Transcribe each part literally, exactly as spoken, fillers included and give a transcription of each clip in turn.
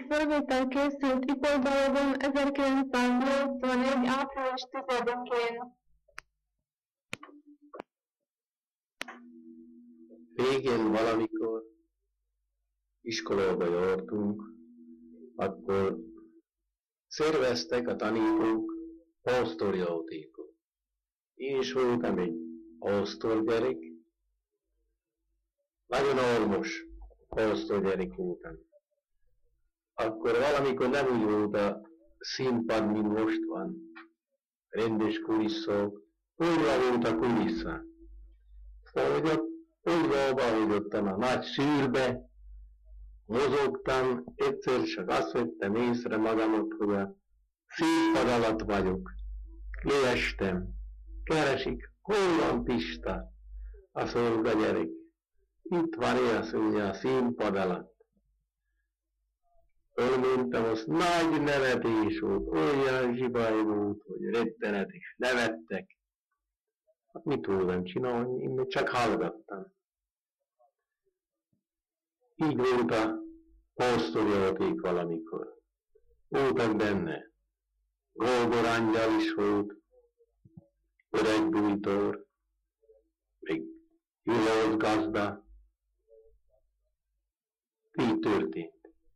fölvétel készült Ipoly-Balagon ezerkilencszáznyolcvanegy. április tizedikén. Régen valamikor iskolába jártunk, akkor szerveztek a tanítók pásztorjátékot. Én is voltam egy pásztorgyerek, nagyon almos pásztorgyerek voltam. Akkor valamikor nem úgy volt a színpad, mint most van, rendes kulisszák, újra volt a kulissza. Szóval, hogy ott újra behagyottam a nagy szűrbe, mozogtam, egyszer csak azt vettem észre magamat, hogy a színpad alatt vagyok. Leestem, keresik, hol van Pista? Azt mondja a gyerek, itt van élsz ugye a színpad alatt. Fölmondtam, az nagy nevetés volt, olyan zsibaj volt, hogy rettenetes, nevettek. Hát mit tudtam csinálni, én még csak hallgattam. Így volt a pásztorjáték valamikor. Voltak benne. Gógor angyal is volt, öreg bújtor, még Juhász gazda. Így történt.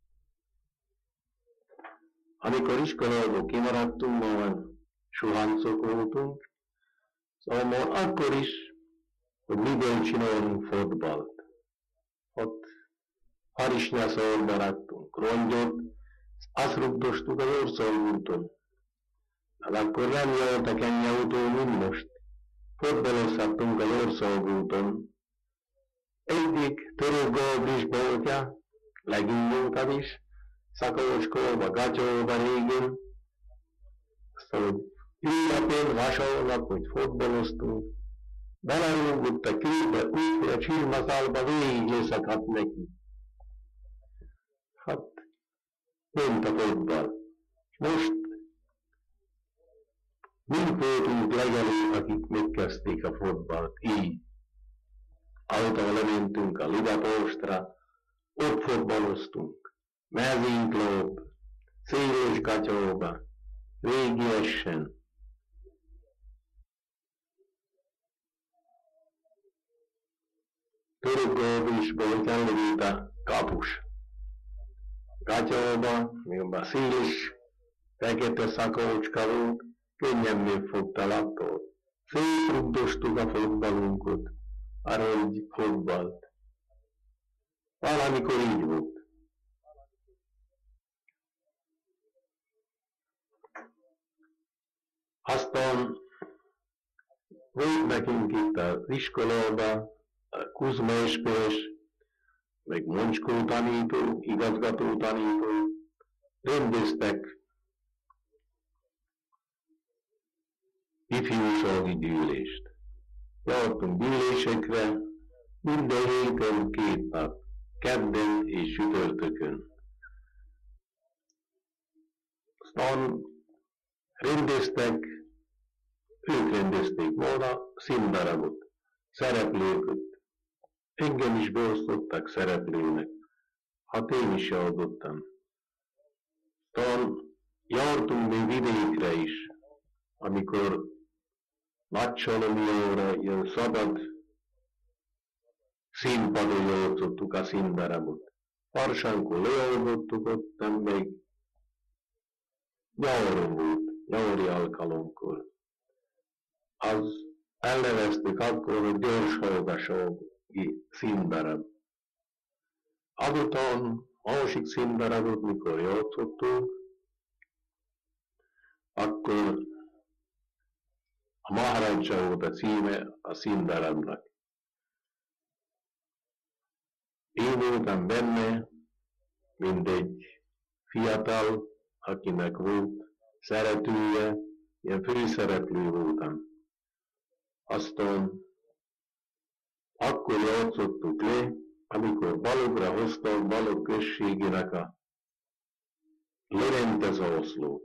Amikor iskolából kimaradtunk, már suhancok voltunk, szóval már akkor is, hogy miből csinálunk fotbalt. Ott harisnyaszorba raktunk rongyot, azt rugdostuk az országúton. Hát akkor nem jártak ennyi autó, mint most. Fotbalozhattunk az országúton. Egyik Török Gábris boltja, legindultam is, Szakócskolba, Gatyóba régen. Aztán, hogy ünnepén, vasárnap, hogy fotbaloztunk, belerúgott a kőbe úgy, hogy a csirmaszálba végig leszakadt neki. Hát, ment a fotball. Most mind voltunk legelőtt, akik megkezdték a fotballt, így. Autóval lementünk a Lidapóstra, ott fotballoztunk. Mezinklóbb, Széles Gatyóba, Régi Essen. Török Gábrisból kellett a kapus. Gatyóba, mióban széles, fekete szakócska volt, könnyen megfogta a labdát. Szétrugdostuk a fotballunkat, arra egy fotballt. Valamikor így volt. Aztán volt nekünk itt az iskolában a Kuzma Espés, meg Moncskó tanító, igazgató tanító, rendeztek ifjúsági gyűlést. Jártunk gyűlésekre, minden héten két nap, kedden és csütörtökön. Aztán rendeztek, ők rendezték volna színdarabot, szereplőket. Engem is beosztottak szereplőnek, hát én is járottam. Aztán jártunk még vidékre is, amikor Nagysalomjóra ilyen szabad színpadon játszottuk a színdarabot. Farsankon lejátszottuk ottan még nyáron volt, nyári alkalomkor. Az elneveztük akkor, hogy gyorshallgatói színdarab. Azután másik színdarabot, mikor játszottunk, akkor a Maharaja volt a címe a színdarabnak. Én voltam benne, mint egy fiatal, akinek volt szeretője, ilyen főszereplő voltam. Aztán akkor játszottuk le, amikor Balogra hoztak Balog községének a Lorente zászlót.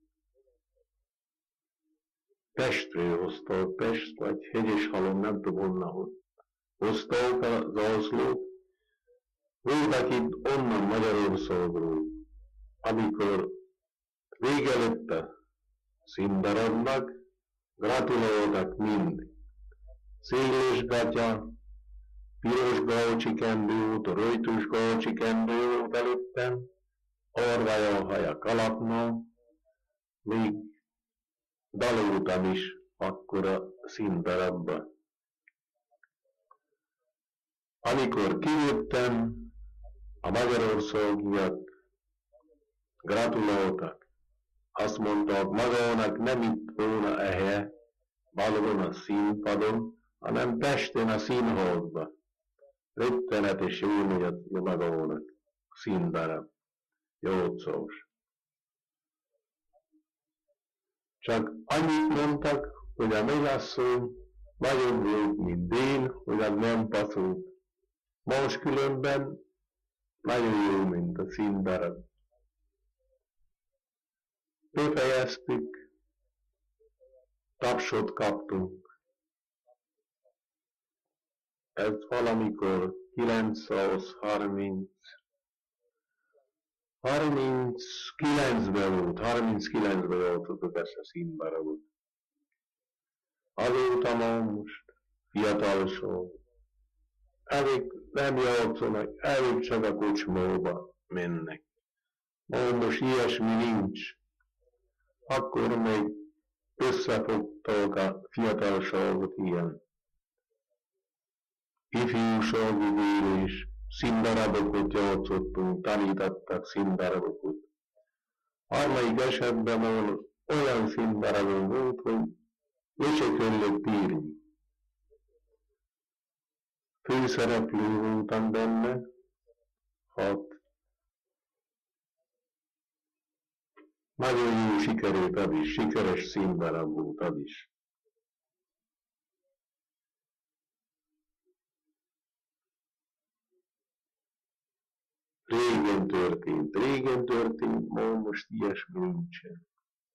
Pestről hoztak, Pest vagy Hegyeshalom, nem tudom honnan hozták a zászlót. Voltak itt onnan Magyarországról, amikor vége lett a színdarabnak, gratuláltak mind. Széles gatya, piros gaucsikendő volt, röjtős gaucsikendő volt előttem, orvaja a haja kalapna, még daloltam is akkor a színdarabba. Amikor kijöttem, a Magyarországiak gratuláltak. Azt mondták, magának nem itt volna ehe, valóban a színpadon, hanem Pesten a színházba. Rettenetes jó, hogy a magának színdarab. Játszós. Csak annyit mondtak, hogy a megasszony nagyon volt, mint én, hogy az nem passzolt. Máskülönben nagyon jó, mint a színdarab. Befejeztük, tapsot kaptunk. Ez valamikor kilencszázharminc harminckilencben volt, harminckilencben játszottuk ezt a színdarabot. Azóta ma most fiatalság. Elég nem játszanak, elég csak a kocsmába mennek. Most ilyesmi nincs. Akkor még összefogtak a fiatalságot ilyen ifjúsági vélés, színdarabokat játszottunk, tanítottak színdarabokat. Harmadik esetben olyan színdarabon volt, hogy le se kellett írni. Főszereplő voltam benne, hát nagyon jó sikerült az is, sikeres színdarab volt az is. Régen történt, régen történt, ma most ilyesmi nincsen.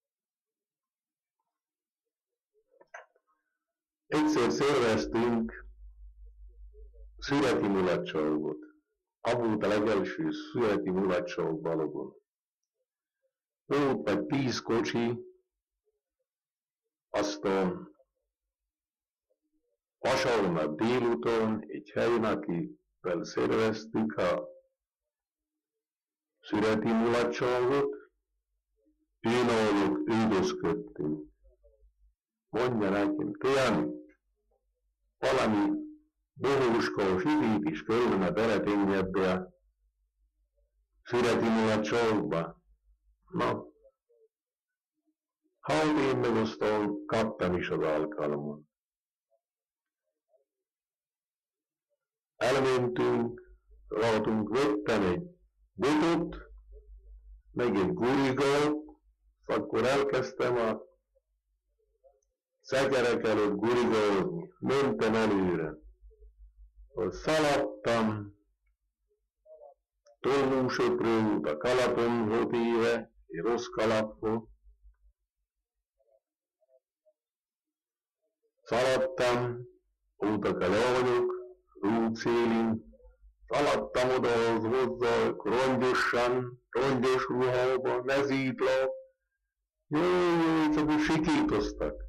Egyszer szerveztünk születi mulatságot. Az volt a legelső születi mulatság Balagon. Volt meg tíz kocsi, aztán vasárnap délután egy helyen, akivel szerveztük a születi mulatságot, ő náluk üldözködtünk. Mondja nekem, Tiani, valami bohóskós üdít is kellene beletenni ebbe a születi mulatságba. Na, hát én meg aztán kaptam is az alkalmon. Elmentünk, látunk, vettem egy botot, meg egy gurigót, akkor elkezdtem a szekerek előtt gurigózni, mentem előre. Szaladtam, tolmúsokról volt a kalapom volt éve, egy rossz kalap volt. Szaladtam, voltak a lányok, rúdszélin, szaladtam oda hozzájuk rongyosan, rongyos ruhában, mezítlap. Jaj, csak úgy sikítoztak.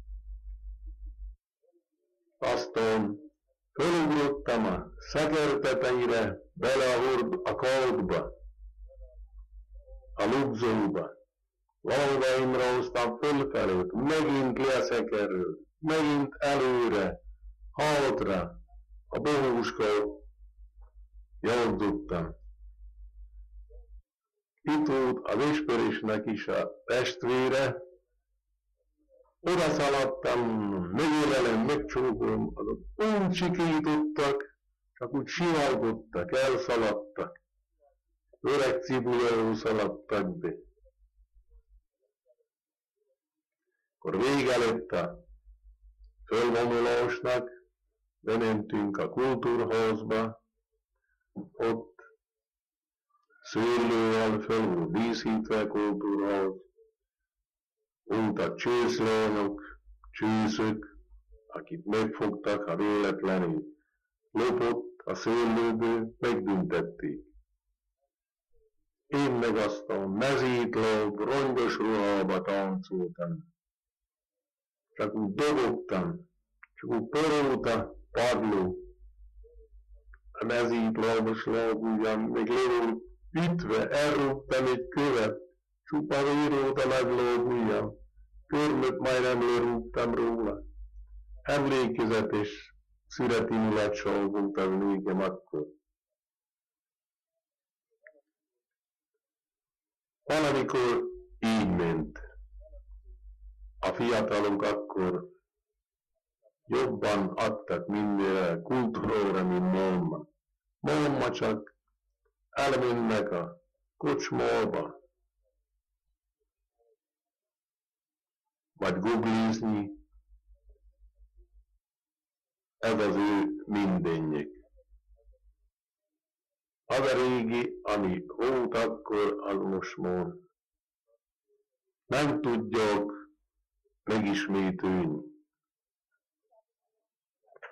Aztán fölugrottam a szeker tetejére, bele a, a kaldba, a lugzóba. Valógaimra hoztam fölfelőtt, megint le a szekerről, megint előre, hátra, a bohóska játszottam. Itt volt az ismerésnek is a testvére, oda szaladtam, megölelem, megcsókolom, azok úgy sikítottak, csak úgy sivalgottak, elszaladtak. Öreg cibuláról szaladtak be. Akkor vége lett a fölvonulásnak, bementünk a kultúrházba, ott szőlővel föl volt díszítve a kultúrház, voltak csőszlányok, csőszök, akit megfogtak, ha véletlenül lopott a szőlőből, megbüntették. én meg azt a mezítlóbb, rongyos ruhába táncoltam. Csak úgy dobogtam, csak úgy porult a padló. A mezítlóbos lógújjam még lóg ütve, elrúgtam egy követ, csupa víróta meglógújjam, körmöt majdnem lerúgtam róla. Emlékezetes, szüreti mulatságoltam végem akkor. Valamikor így ment. A fiatalok akkor jobban adtak mindenre kultúrára, mint mamma. Mamma csak elmennek a kocsmába, vagy googlizni. Ez az ő mindenjük. Az a régi, ami volt akkor, az most már nem tudják megismételni.